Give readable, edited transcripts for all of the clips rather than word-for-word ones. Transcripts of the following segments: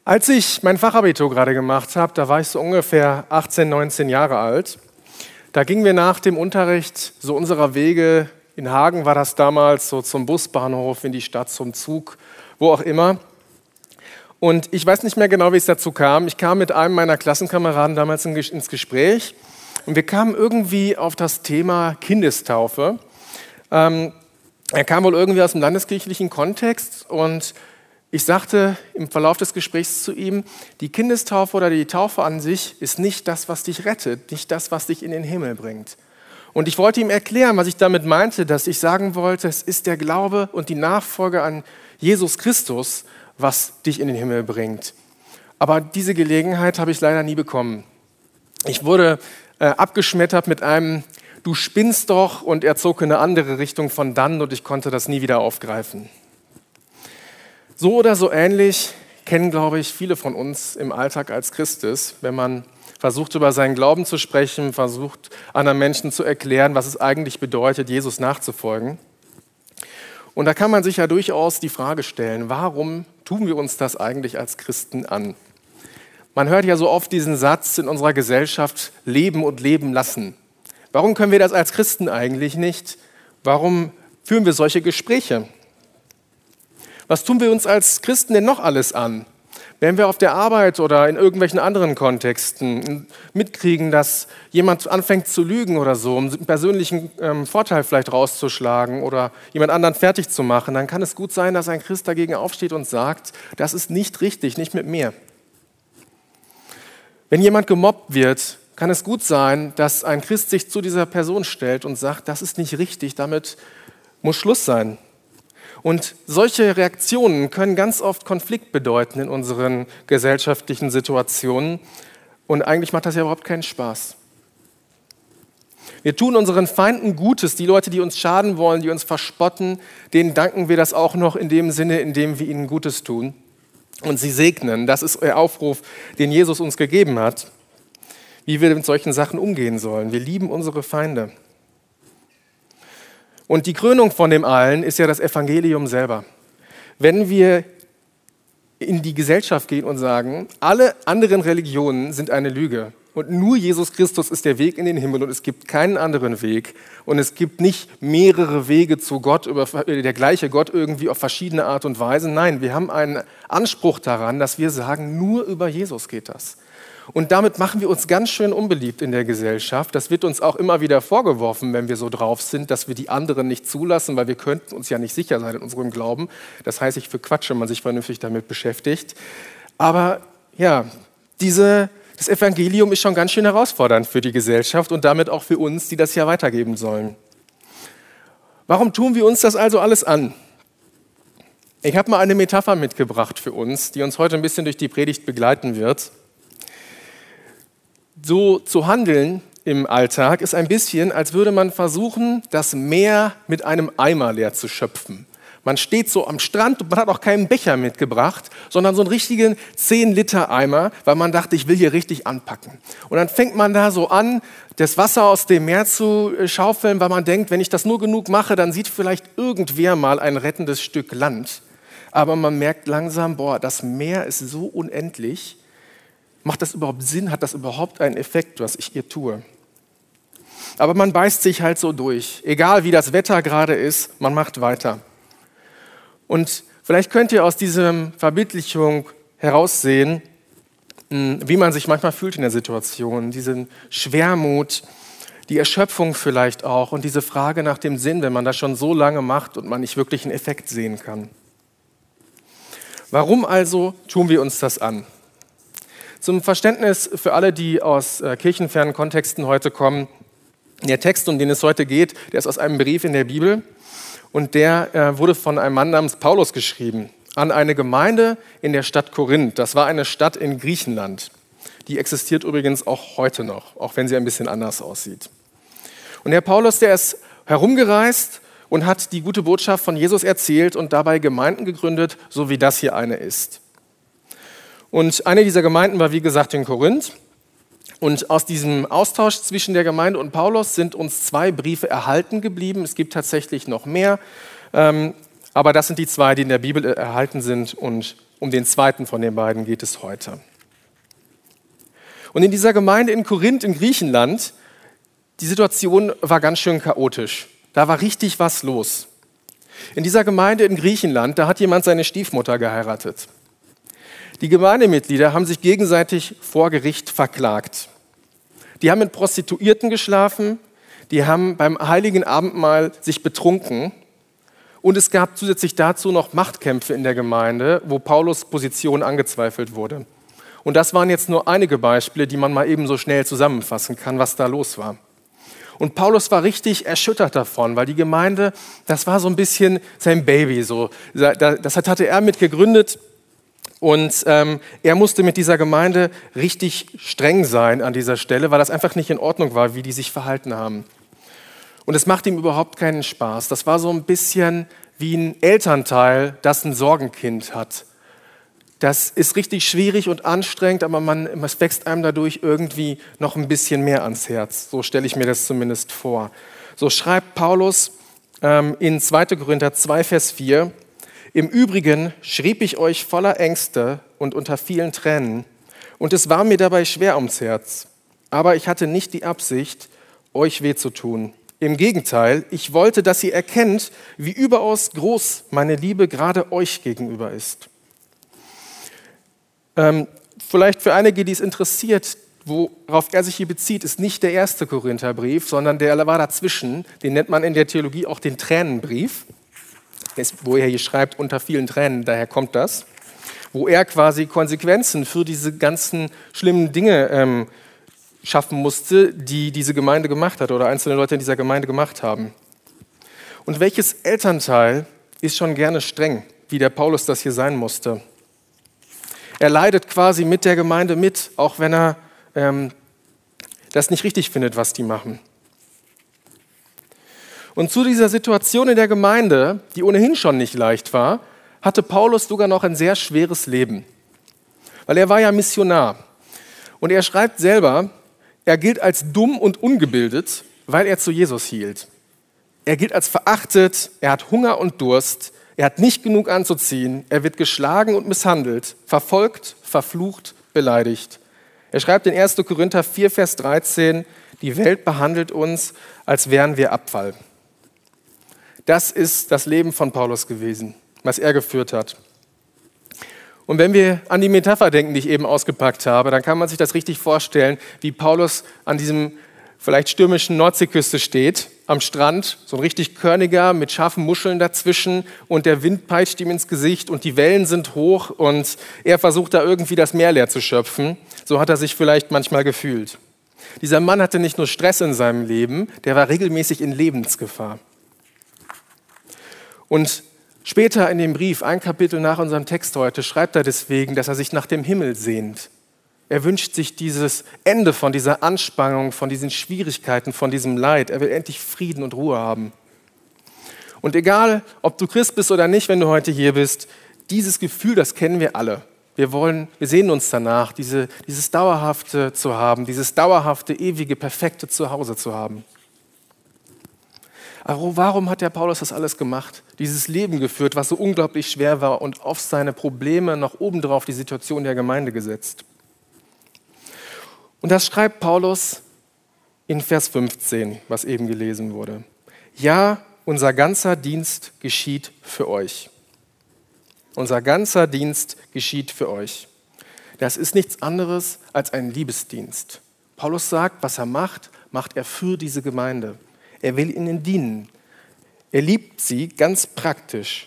Als ich mein Fachabitur gerade gemacht habe, da war ich so ungefähr 18, 19 Jahre alt. Da gingen wir nach dem Unterricht so unserer Wege, in Hagen war das damals, so zum Busbahnhof, in die Stadt, zum Zug, wo auch immer. Und ich weiß nicht mehr genau, wie es dazu kam. Ich kam mit einem meiner Klassenkameraden damals ins Gespräch und wir kamen irgendwie auf das Thema Kindestaufe. Er kam wohl irgendwie aus dem landeskirchlichen Kontext und ich sagte im Verlauf des Gesprächs zu ihm, die Kindestaufe oder die Taufe an sich ist nicht das, was dich rettet, nicht das, was dich in den Himmel bringt. Und ich wollte ihm erklären, was ich damit meinte, dass ich sagen wollte, es ist der Glaube und die Nachfolge an Jesus Christus, was dich in den Himmel bringt. Aber diese Gelegenheit habe ich leider nie bekommen. Ich wurde abgeschmettert mit einem "Du spinnst doch" und er zog in eine andere Richtung von dann und ich konnte das nie wieder aufgreifen. So oder so ähnlich kennen, glaube ich, viele von uns im Alltag als Christus, wenn man versucht, über seinen Glauben zu sprechen, versucht, anderen Menschen zu erklären, was es eigentlich bedeutet, Jesus nachzufolgen. Und da kann man sich ja durchaus die Frage stellen, warum tun wir uns das eigentlich als Christen an? Man hört ja so oft diesen Satz in unserer Gesellschaft, leben und leben lassen. Warum können wir das als Christen eigentlich nicht? Warum führen wir solche Gespräche? Was tun wir uns als Christen denn noch alles an? Wenn wir auf der Arbeit oder in irgendwelchen anderen Kontexten mitkriegen, dass jemand anfängt zu lügen oder so, um einen persönlichen Vorteil vielleicht rauszuschlagen oder jemand anderen fertig zu machen, dann kann es gut sein, dass ein Christ dagegen aufsteht und sagt, das ist nicht richtig, nicht mit mir. Wenn jemand gemobbt wird, kann es gut sein, dass ein Christ sich zu dieser Person stellt und sagt, das ist nicht richtig, damit muss Schluss sein. Und solche Reaktionen können ganz oft Konflikt bedeuten in unseren gesellschaftlichen Situationen. Und eigentlich macht das ja überhaupt keinen Spaß. Wir tun unseren Feinden Gutes, die Leute, die uns schaden wollen, die uns verspotten, denen danken wir das auch noch in dem Sinne, in dem wir ihnen Gutes tun und sie segnen. Das ist der Aufruf, den Jesus uns gegeben hat, wie wir mit solchen Sachen umgehen sollen. Wir lieben unsere Feinde. Und die Krönung von dem allen ist ja das Evangelium selber. Wenn wir in die Gesellschaft gehen und sagen, alle anderen Religionen sind eine Lüge und nur Jesus Christus ist der Weg in den Himmel und es gibt keinen anderen Weg und es gibt nicht mehrere Wege zu Gott, der gleiche Gott irgendwie auf verschiedene Art und Weise. Nein, wir haben einen Anspruch daran, dass wir sagen, nur über Jesus geht das. Und damit machen wir uns ganz schön unbeliebt in der Gesellschaft. Das wird uns auch immer wieder vorgeworfen, wenn wir so drauf sind, dass wir die anderen nicht zulassen, weil wir könnten uns ja nicht sicher sein in unserem Glauben. Das heißt ich für Quatsch, wenn man sich vernünftig damit beschäftigt. Aber ja, das Evangelium ist schon ganz schön herausfordernd für die Gesellschaft und damit auch für uns, die das ja weitergeben sollen. Warum tun wir uns das also alles an? Ich habe mal eine Metapher mitgebracht für uns, die uns heute ein bisschen durch die Predigt begleiten wird. So zu handeln im Alltag ist ein bisschen, als würde man versuchen, das Meer mit einem Eimer leer zu schöpfen. Man steht so am Strand und man hat auch keinen Becher mitgebracht, sondern so einen richtigen 10-Liter-Eimer, weil man dachte, ich will hier richtig anpacken. Und dann fängt man da so an, das Wasser aus dem Meer zu schaufeln, weil man denkt, wenn ich das nur genug mache, dann sieht vielleicht irgendwer mal ein rettendes Stück Land. Aber man merkt langsam, das Meer ist so unendlich. Macht das überhaupt Sinn? Hat das überhaupt einen Effekt, was ich hier tue? Aber man beißt sich halt so durch. Egal wie das Wetter gerade ist, man macht weiter. Und vielleicht könnt ihr aus dieser Verbildlichung heraussehen, wie man sich manchmal fühlt in der Situation. Diesen Schwermut, die Erschöpfung vielleicht auch und diese Frage nach dem Sinn, wenn man das schon so lange macht und man nicht wirklich einen Effekt sehen kann. Warum also tun wir uns das an? Zum Verständnis für alle, die aus kirchenfernen Kontexten heute kommen, der Text, um den es heute geht, der ist aus einem Brief in der Bibel und der wurde von einem Mann namens Paulus geschrieben an eine Gemeinde in der Stadt Korinth. Das war eine Stadt in Griechenland. Die existiert übrigens auch heute noch, auch wenn sie ein bisschen anders aussieht. Und der Paulus, der ist herumgereist und hat die gute Botschaft von Jesus erzählt und dabei Gemeinden gegründet, so wie das hier eine ist. Und eine dieser Gemeinden war, wie gesagt, in Korinth. Und aus diesem Austausch zwischen der Gemeinde und Paulus sind uns 2 Briefe erhalten geblieben. Es gibt tatsächlich noch mehr, aber das sind die 2, die in der Bibel erhalten sind und Um den zweiten von den beiden geht es heute. Und in dieser Gemeinde in Korinth in Griechenland, die Situation war ganz schön chaotisch. Da war richtig was los. In dieser Gemeinde in Griechenland, da hat jemand seine Stiefmutter geheiratet. Die Gemeindemitglieder haben sich gegenseitig vor Gericht verklagt. Die haben mit Prostituierten geschlafen, die haben beim Heiligen Abendmahl sich betrunken und es gab zusätzlich dazu noch Machtkämpfe in der Gemeinde, wo Paulus' Position angezweifelt wurde. Und das waren jetzt nur einige Beispiele, die man mal eben so schnell zusammenfassen kann, was da los war. Und Paulus war richtig erschüttert davon, weil die Gemeinde, das war so ein bisschen sein Baby. So. Das hatte er mit gegründet und er musste mit dieser Gemeinde richtig streng sein an dieser Stelle, weil das einfach nicht in Ordnung war, wie die sich verhalten haben. Und es macht ihm überhaupt keinen Spaß. Das war so ein bisschen wie ein Elternteil, das ein Sorgenkind hat. Das ist richtig schwierig und anstrengend, aber es wächst einem dadurch irgendwie noch ein bisschen mehr ans Herz. So stelle ich mir das zumindest vor. So schreibt Paulus in 2. Korinther 2, Vers 4, im Übrigen schrieb ich euch voller Ängste und unter vielen Tränen, und es war mir dabei schwer ums Herz. Aber ich hatte nicht die Absicht, euch weh zu tun. Im Gegenteil, ich wollte, dass ihr erkennt, wie überaus groß meine Liebe gerade euch gegenüber ist. Vielleicht für einige, die es interessiert, worauf er sich hier bezieht, ist nicht der 1. Korintherbrief, sondern der war dazwischen. Den nennt man in der Theologie auch den Tränenbrief, wo er hier schreibt, unter vielen Tränen, daher kommt das, wo er quasi Konsequenzen für diese ganzen schlimmen Dinge schaffen musste, die diese Gemeinde gemacht hat oder einzelne Leute in dieser Gemeinde gemacht haben. Und welches Elternteil ist schon gerne streng, wie der Paulus das hier sein musste? Er leidet quasi mit der Gemeinde mit, auch wenn er das nicht richtig findet, was die machen. Und zu dieser Situation in der Gemeinde, die ohnehin schon nicht leicht war, hatte Paulus sogar noch ein sehr schweres Leben. Weil er war ja Missionar. Und er schreibt selber, er gilt als dumm und ungebildet, weil er zu Jesus hielt. Er gilt als verachtet, er hat Hunger und Durst, er hat nicht genug anzuziehen, er wird geschlagen und misshandelt, verfolgt, verflucht, beleidigt. Er schreibt in 1. Korinther 4, Vers 13, die Welt behandelt uns, als wären wir Abfall. Das ist das Leben von Paulus gewesen, was er geführt hat. Und wenn wir an die Metapher denken, die ich eben ausgepackt habe, dann kann man sich das richtig vorstellen, wie Paulus an diesem vielleicht stürmischen Nordseeküste steht, am Strand, so ein richtig körniger mit scharfen Muscheln dazwischen und der Wind peitscht ihm ins Gesicht und die Wellen sind hoch und er versucht da irgendwie das Meer leer zu schöpfen. So hat er sich vielleicht manchmal gefühlt. Dieser Mann hatte nicht nur Stress in seinem Leben, der war regelmäßig in Lebensgefahr. Und später in dem Brief, ein Kapitel nach unserem Text heute, schreibt er deswegen, dass er sich nach dem Himmel sehnt. Er wünscht sich dieses Ende von dieser Anspannung, von diesen Schwierigkeiten, von diesem Leid. Er will endlich Frieden und Ruhe haben. Und egal, ob du Christ bist oder nicht, wenn du heute hier bist, dieses Gefühl, das kennen wir alle. Wir sehnen uns danach, dieses Dauerhafte zu haben, dieses dauerhafte, ewige, perfekte Zuhause zu haben. Aber warum hat der Paulus das alles gemacht? Dieses Leben geführt, was so unglaublich schwer war und auf seine Probleme noch obendrauf die Situation der Gemeinde gesetzt. Und das schreibt Paulus in Vers 15, was eben gelesen wurde. Ja, unser ganzer Dienst geschieht für euch. Unser ganzer Dienst geschieht für euch. Das ist nichts anderes als ein Liebesdienst. Paulus sagt, was er macht, macht er für diese Gemeinde. Er will ihnen dienen. Er liebt sie ganz praktisch.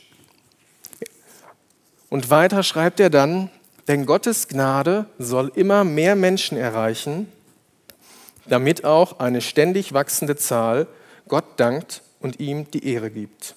Und weiter schreibt er dann, denn Gottes Gnade soll immer mehr Menschen erreichen, damit auch eine ständig wachsende Zahl Gott dankt und ihm die Ehre gibt.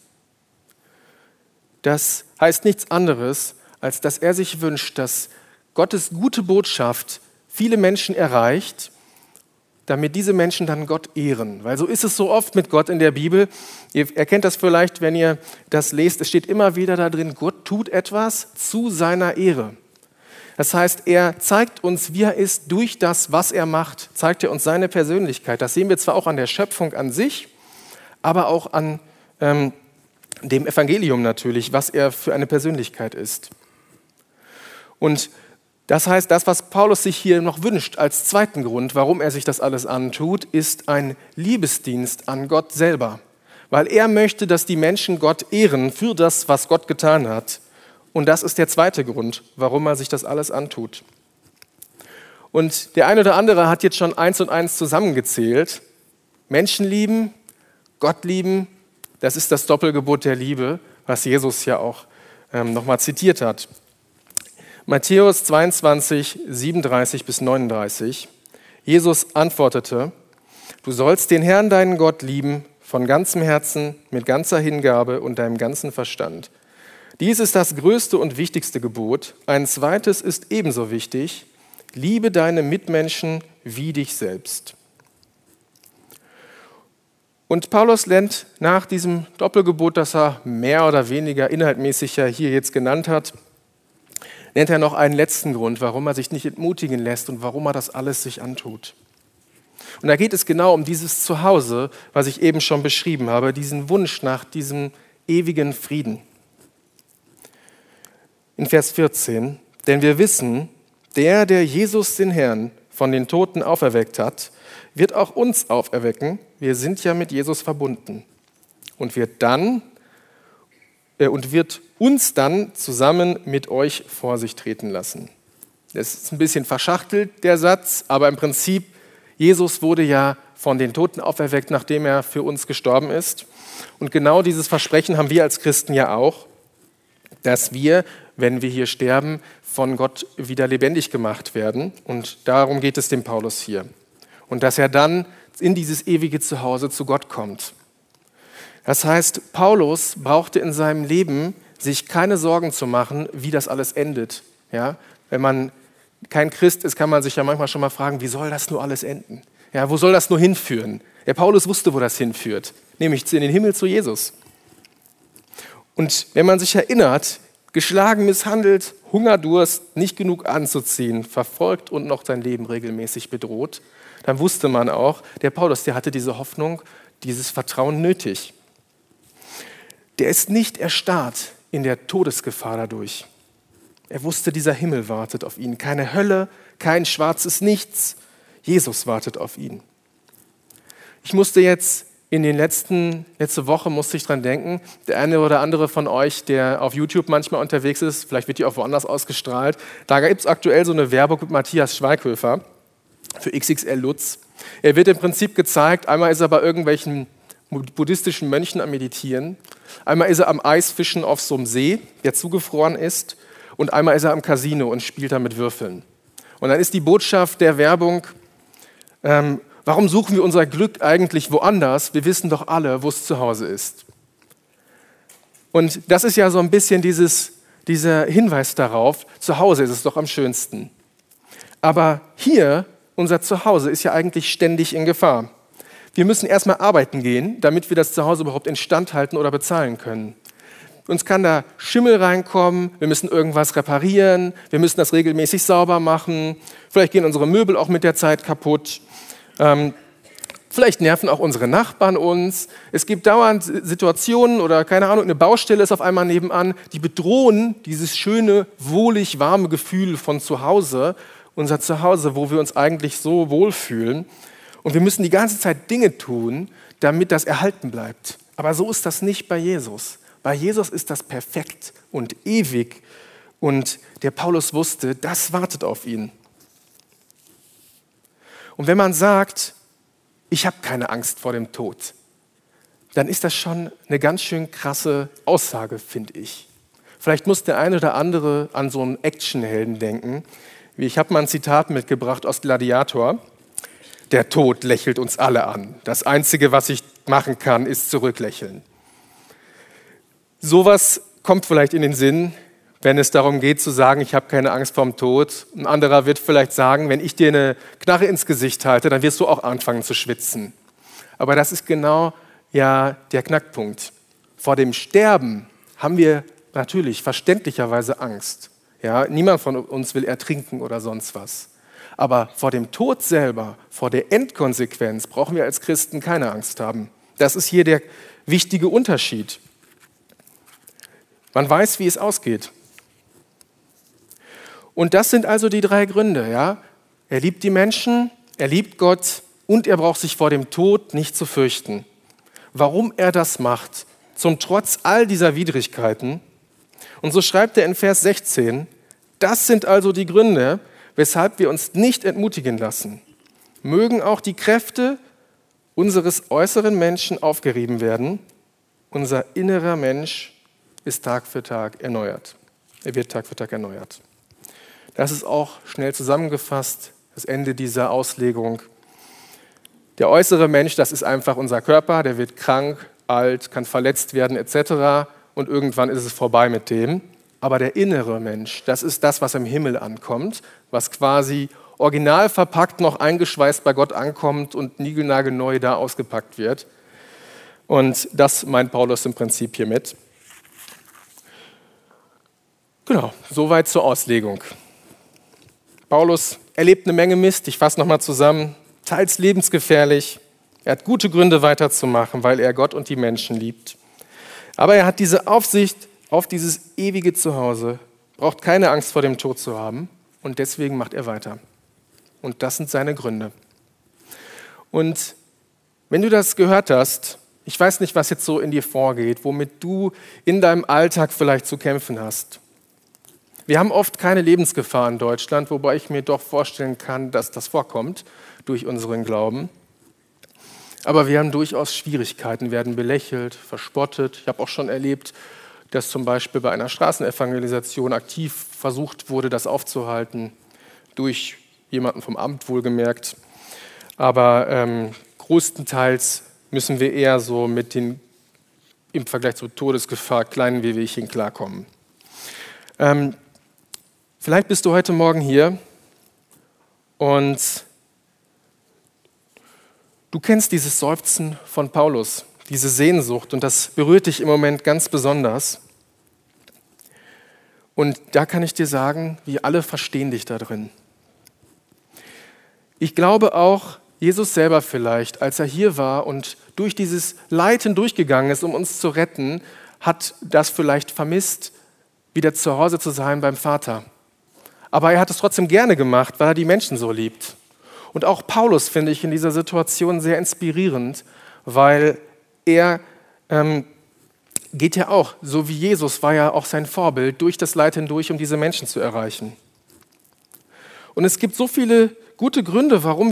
Das heißt nichts anderes, als dass er sich wünscht, dass Gottes gute Botschaft viele Menschen erreicht, damit diese Menschen dann Gott ehren. Weil so ist es so oft mit Gott in der Bibel. Ihr erkennt das vielleicht, wenn ihr das lest. Es steht immer wieder da drin, Gott tut etwas zu seiner Ehre. Das heißt, er zeigt uns, wie er ist, durch das, was er macht, zeigt er uns seine Persönlichkeit. Das sehen wir zwar auch an der Schöpfung an sich, aber auch an dem Evangelium natürlich, was er für eine Persönlichkeit ist. Und das heißt, das, was Paulus sich hier noch wünscht als zweiten Grund, warum er sich das alles antut, ist ein Liebesdienst an Gott selber. Weil er möchte, dass die Menschen Gott ehren für das, was Gott getan hat. Und das ist der zweite Grund, warum er sich das alles antut. Und der eine oder andere hat jetzt schon 1 und 1 zusammengezählt. Menschen lieben, Gott lieben, das ist das Doppelgebot der Liebe, was Jesus ja auch nochmal zitiert hat. Matthäus 22, 37 bis 39. Jesus antwortete: Du sollst den Herrn, deinen Gott, lieben, von ganzem Herzen, mit ganzer Hingabe und deinem ganzen Verstand. Dies ist das größte und wichtigste Gebot. Ein zweites ist ebenso wichtig: Liebe deine Mitmenschen wie dich selbst. Und Paulus nennt nach diesem Doppelgebot, das er mehr oder weniger inhaltmäßig ja hier jetzt genannt hat, nennt er noch einen letzten Grund, warum er sich nicht entmutigen lässt und warum er das alles sich antut. Und da geht es genau um dieses Zuhause, was ich eben schon beschrieben habe, diesen Wunsch nach diesem ewigen Frieden. In Vers 14: Denn wir wissen, der Jesus den Herrn von den Toten auferweckt hat, wird auch uns auferwecken. Wir sind ja mit Jesus verbunden. Und wird uns dann zusammen mit euch vor sich treten lassen. Das ist ein bisschen verschachtelt, der Satz, aber im Prinzip, Jesus wurde ja von den Toten auferweckt, nachdem er für uns gestorben ist. Und genau dieses Versprechen haben wir als Christen ja auch, dass wir, wenn wir hier sterben, von Gott wieder lebendig gemacht werden. Und darum geht es dem Paulus hier. Und dass er dann in dieses ewige Zuhause zu Gott kommt. Das heißt, Paulus brauchte in seinem Leben sich keine Sorgen zu machen, wie das alles endet. Ja? Wenn man kein Christ ist, kann man sich ja manchmal schon mal fragen, wie soll das nur alles enden? Ja, wo soll das nur hinführen? Der Paulus wusste, wo das hinführt, nämlich in den Himmel zu Jesus. Und wenn man sich erinnert, geschlagen, misshandelt, Hunger, Durst, nicht genug anzuziehen, verfolgt und noch sein Leben regelmäßig bedroht, dann wusste man auch, der Paulus, der hatte diese Hoffnung, dieses Vertrauen nötig. Der ist nicht erstarrt in der Todesgefahr dadurch. Er wusste, dieser Himmel wartet auf ihn. Keine Hölle, kein schwarzes Nichts. Jesus wartet auf ihn. Ich musste jetzt letzte Woche musste ich dran denken, der eine oder andere von euch, der auf YouTube manchmal unterwegs ist, vielleicht wird die auch woanders ausgestrahlt, da gibt es aktuell so eine Werbung mit Matthias Schweighöfer für XXL Lutz. Er wird im Prinzip gezeigt, einmal ist er bei irgendwelchen buddhistischen Mönchen am Meditieren, einmal ist er am Eisfischen auf so einem See, der zugefroren ist, und einmal ist er am Casino und spielt da mit Würfeln. Und dann ist die Botschaft der Werbung: Warum suchen wir unser Glück eigentlich woanders? Wir wissen doch alle, wo es zu Hause ist. Und das ist ja so ein bisschen dieser Hinweis darauf, zu Hause ist es doch am schönsten. Aber hier, unser Zuhause, ist ja eigentlich ständig in Gefahr. Wir müssen erstmal arbeiten gehen, damit wir das Zuhause überhaupt instand halten oder bezahlen können. Uns kann da Schimmel reinkommen, wir müssen irgendwas reparieren, wir müssen das regelmäßig sauber machen, vielleicht gehen unsere Möbel auch mit der Zeit kaputt. Vielleicht nerven auch unsere Nachbarn uns. Es gibt dauernd Situationen oder, keine Ahnung, eine Baustelle ist auf einmal nebenan, die bedrohen dieses schöne, wohlig warme Gefühl von Zuhause, unser Zuhause, wo wir uns eigentlich so wohlfühlen. Und wir müssen die ganze Zeit Dinge tun, damit das erhalten bleibt. Aber so ist das nicht bei Jesus. Bei Jesus ist das perfekt und ewig. Und der Paulus wusste, das wartet auf ihn. Und wenn man sagt, ich habe keine Angst vor dem Tod, dann ist das schon eine ganz schön krasse Aussage, finde ich. Vielleicht muss der eine oder andere an so einen Actionhelden denken. Ich habe mal ein Zitat mitgebracht aus Gladiator. Der Tod lächelt uns alle an. Das Einzige, was ich machen kann, ist zurücklächeln. Sowas kommt vielleicht in den Sinn, wenn es darum geht zu sagen, ich habe keine Angst vorm Tod. Ein anderer wird vielleicht sagen, wenn ich dir eine Knarre ins Gesicht halte, dann wirst du auch anfangen zu schwitzen. Aber das ist genau ja der Knackpunkt. Vor dem Sterben haben wir natürlich verständlicherweise Angst. Ja, niemand von uns will ertrinken oder sonst was. Aber vor dem Tod selber, vor der Endkonsequenz brauchen wir als Christen keine Angst haben. Das ist hier der wichtige Unterschied. Man weiß, wie es ausgeht. Und das sind also die 3 Gründe. Ja? Er liebt die Menschen, er liebt Gott und er braucht sich vor dem Tod nicht zu fürchten. Warum er das macht, zum Trotz all dieser Widrigkeiten. Und so schreibt er in Vers 16, das sind also die Gründe, weshalb wir uns nicht entmutigen lassen. Mögen auch die Kräfte unseres äußeren Menschen aufgerieben werden. Unser innerer Mensch ist Tag für Tag erneuert. Er wird Tag für Tag erneuert. Das ist auch schnell zusammengefasst, das Ende dieser Auslegung. Der äußere Mensch, das ist einfach unser Körper, der wird krank, alt, kann verletzt werden etc. Und irgendwann ist es vorbei mit dem. Aber der innere Mensch, das ist das, was im Himmel ankommt, was quasi original verpackt noch eingeschweißt bei Gott ankommt und niegelnagelneu da ausgepackt wird. Und das meint Paulus im Prinzip hiermit. Genau, soweit zur Auslegung. Paulus erlebt eine Menge Mist, ich fasse nochmal zusammen, teils lebensgefährlich. Er hat gute Gründe weiterzumachen, weil er Gott und die Menschen liebt. Aber er hat diese Aufsicht auf dieses ewige Zuhause, braucht keine Angst vor dem Tod zu haben und deswegen macht er weiter. Und das sind seine Gründe. Und wenn du das gehört hast, ich weiß nicht, was jetzt so in dir vorgeht, womit du in deinem Alltag vielleicht zu kämpfen hast. Wir haben oft keine Lebensgefahr in Deutschland, wobei ich mir doch vorstellen kann, dass das vorkommt durch unseren Glauben. Aber wir haben durchaus Schwierigkeiten, werden belächelt, verspottet. Ich habe auch schon erlebt, dass zum Beispiel bei einer Straßenevangelisation aktiv versucht wurde, das aufzuhalten, durch jemanden vom Amt wohlgemerkt. Aber größtenteils müssen wir eher so mit den im Vergleich zur Todesgefahr kleinen Wehwehchen klarkommen. Vielleicht bist du heute Morgen hier und du kennst dieses Seufzen von Paulus, diese Sehnsucht, und das berührt dich im Moment ganz besonders. Und da kann ich dir sagen, wir alle verstehen dich da drin. Ich glaube auch, Jesus selber vielleicht, als er hier war und durch dieses Leiden durchgegangen ist, um uns zu retten, hat das vielleicht vermisst, wieder zu Hause zu sein beim Vater. Aber er hat es trotzdem gerne gemacht, weil er die Menschen so liebt. Und auch Paulus finde ich in dieser Situation sehr inspirierend, weil er geht ja auch, so wie Jesus war ja auch sein Vorbild, durch das Leid hindurch, um diese Menschen zu erreichen. Und es gibt so viele gute Gründe, warum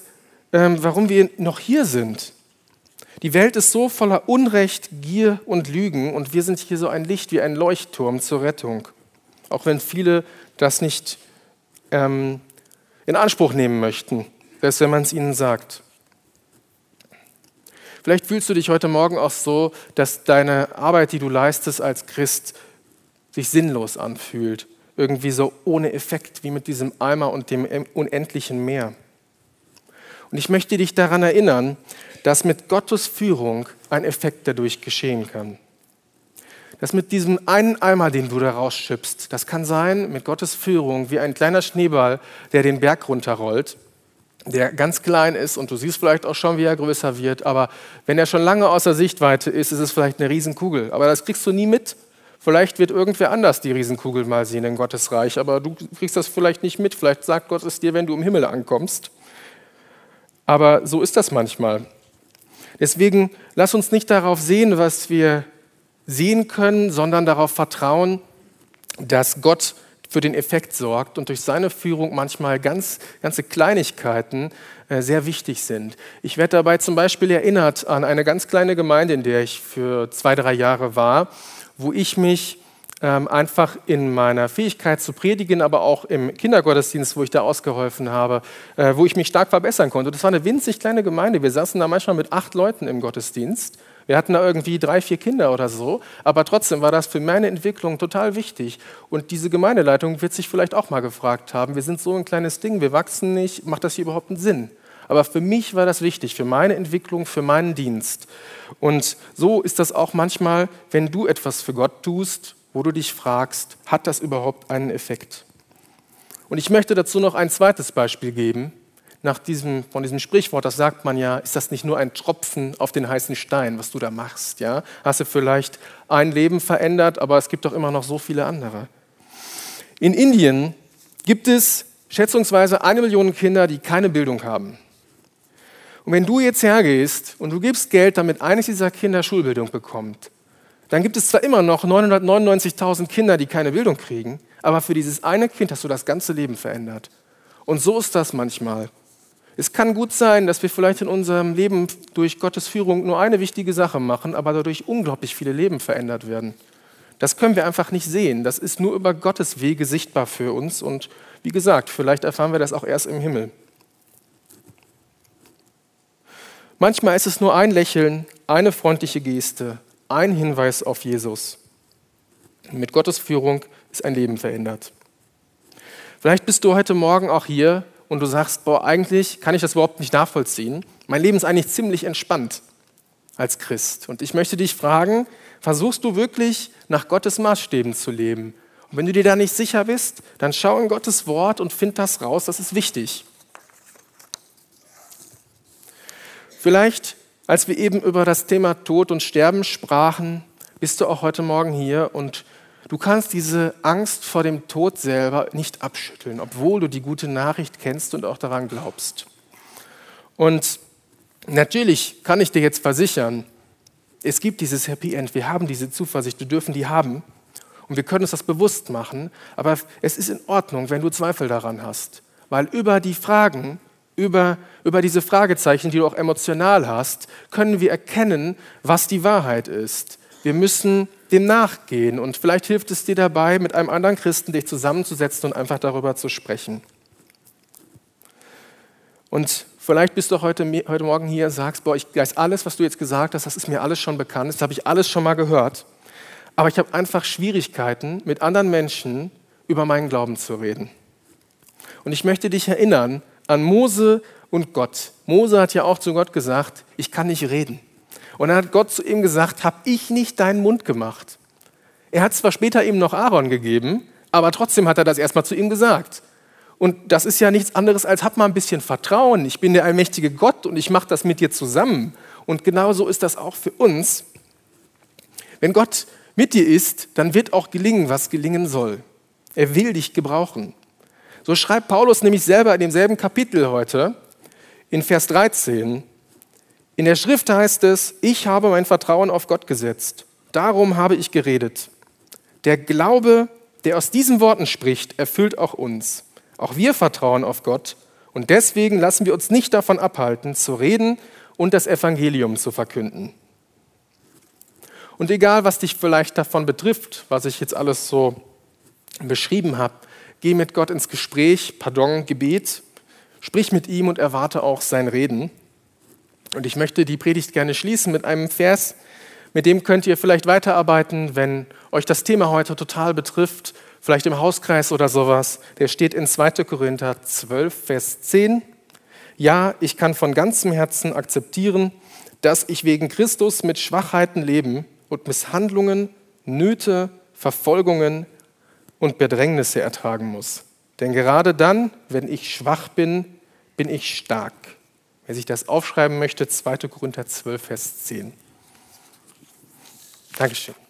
wir noch hier sind. Die Welt ist so voller Unrecht, Gier und Lügen und wir sind hier so ein Licht wie ein Leuchtturm zur Rettung. Auch wenn viele das nicht in Anspruch nehmen möchten, selbst wenn man es ihnen sagt. Vielleicht fühlst du dich heute Morgen auch so, dass deine Arbeit, die du leistest als Christ, sich sinnlos anfühlt. Irgendwie so ohne Effekt, wie mit diesem Eimer und dem unendlichen Meer. Und ich möchte dich daran erinnern, dass mit Gottes Führung ein Effekt dadurch geschehen kann. Dass mit diesem einen Eimer, den du da rausschüppst, das kann sein mit Gottes Führung wie ein kleiner Schneeball, der den Berg runterrollt, der ganz klein ist und du siehst vielleicht auch schon, wie er größer wird, aber wenn er schon lange außer Sichtweite ist, ist es vielleicht eine Riesenkugel. Aber das kriegst du nie mit. Vielleicht wird irgendwer anders die Riesenkugel mal sehen in Gottes Reich, aber du kriegst das vielleicht nicht mit. Vielleicht sagt Gott es dir, wenn du im Himmel ankommst. Aber so ist das manchmal. Deswegen lass uns nicht darauf sehen, was wir sehen können, sondern darauf vertrauen, dass Gott für den Effekt sorgt und durch seine Führung manchmal ganze Kleinigkeiten sehr wichtig sind. Ich werde dabei zum Beispiel erinnert an eine ganz kleine Gemeinde, in der ich für 2-3 Jahre war, wo ich mich einfach in meiner Fähigkeit zu predigen, aber auch im Kindergottesdienst, wo ich da ausgeholfen habe, wo ich mich stark verbessern konnte. Das war eine winzig kleine Gemeinde. Wir saßen da manchmal mit 8 Leuten im Gottesdienst. Wir hatten da irgendwie 3-4 Kinder oder so, aber trotzdem war das für meine Entwicklung total wichtig. Und diese Gemeindeleitung wird sich vielleicht auch mal gefragt haben, wir sind so ein kleines Ding, wir wachsen nicht, macht das hier überhaupt einen Sinn? Aber für mich war das wichtig, für meine Entwicklung, für meinen Dienst. Und so ist das auch manchmal, wenn du etwas für Gott tust, wo du dich fragst, hat das überhaupt einen Effekt? Und ich möchte dazu noch ein zweites Beispiel geben. Von diesem Sprichwort, das sagt man ja, ist das nicht nur ein Tropfen auf den heißen Stein, was du da machst? Ja? Hast du vielleicht ein Leben verändert, aber es gibt doch immer noch so viele andere. In Indien gibt es schätzungsweise 1 Million Kinder, die keine Bildung haben. Und wenn du jetzt hergehst und du gibst Geld, damit eines dieser Kinder Schulbildung bekommt, dann gibt es zwar immer noch 999.000 Kinder, die keine Bildung kriegen, aber für dieses eine Kind hast du das ganze Leben verändert. Und so ist das manchmal. Es kann gut sein, dass wir vielleicht in unserem Leben durch Gottes Führung nur eine wichtige Sache machen, aber dadurch unglaublich viele Leben verändert werden. Das können wir einfach nicht sehen. Das ist nur über Gottes Wege sichtbar für uns. Und wie gesagt, vielleicht erfahren wir das auch erst im Himmel. Manchmal ist es nur ein Lächeln, eine freundliche Geste, ein Hinweis auf Jesus. Mit Gottes Führung ist ein Leben verändert. Vielleicht bist du heute Morgen auch hier und du sagst, boah, eigentlich kann ich das überhaupt nicht nachvollziehen. Mein Leben ist eigentlich ziemlich entspannt als Christ. Und ich möchte dich fragen, versuchst du wirklich nach Gottes Maßstäben zu leben? Und wenn du dir da nicht sicher bist, dann schau in Gottes Wort und find das raus, das ist wichtig. Vielleicht, als wir eben über das Thema Tod und Sterben sprachen, bist du auch heute Morgen hier und du kannst diese Angst vor dem Tod selber nicht abschütteln, obwohl du die gute Nachricht kennst und auch daran glaubst. Und natürlich kann ich dir jetzt versichern, es gibt dieses Happy End, wir haben diese Zuversicht, wir dürfen die haben und wir können uns das bewusst machen, aber es ist in Ordnung, wenn du Zweifel daran hast, weil über die Fragen, über diese Fragezeichen, die du auch emotional hast, können wir erkennen, was die Wahrheit ist. Wir müssen dem nachgehen und vielleicht hilft es dir dabei, mit einem anderen Christen dich zusammenzusetzen und einfach darüber zu sprechen. Und vielleicht bist du heute Morgen hier und sagst, boah, ich weiß alles, was du jetzt gesagt hast, das ist mir alles schon bekannt, das habe ich alles schon mal gehört, aber ich habe einfach Schwierigkeiten, mit anderen Menschen über meinen Glauben zu reden. Und ich möchte dich erinnern an Mose und Gott. Mose hat ja auch zu Gott gesagt, ich kann nicht reden. Und dann hat Gott zu ihm gesagt, habe ich nicht deinen Mund gemacht? Er hat zwar später ihm noch Aaron gegeben, aber trotzdem hat er das erstmal zu ihm gesagt. Und das ist ja nichts anderes als, hab mal ein bisschen Vertrauen. Ich bin der allmächtige Gott und ich mache das mit dir zusammen. Und genauso ist das auch für uns. Wenn Gott mit dir ist, dann wird auch gelingen, was gelingen soll. Er will dich gebrauchen. So schreibt Paulus nämlich selber in demselben Kapitel heute, in Vers 13, in der Schrift heißt es, ich habe mein Vertrauen auf Gott gesetzt, darum habe ich geredet. Der Glaube, der aus diesen Worten spricht, erfüllt auch uns. Auch wir vertrauen auf Gott und deswegen lassen wir uns nicht davon abhalten, zu reden und das Evangelium zu verkünden. Und egal, was dich vielleicht davon betrifft, was ich jetzt alles so beschrieben habe, geh mit Gott ins Gespräch, Gebet, sprich mit ihm und erwarte auch sein Reden. Und ich möchte die Predigt gerne schließen mit einem Vers, mit dem könnt ihr vielleicht weiterarbeiten, wenn euch das Thema heute total betrifft, vielleicht im Hauskreis oder sowas. Der steht in 2. Korinther 12, Vers 10. Ja, ich kann von ganzem Herzen akzeptieren, dass ich wegen Christus mit Schwachheiten leben und Misshandlungen, Nöte, Verfolgungen und Bedrängnisse ertragen muss. Denn gerade dann, wenn ich schwach bin, bin ich stark. Wer sich das aufschreiben möchte, 2. Korinther 12, Vers 10. Dankeschön.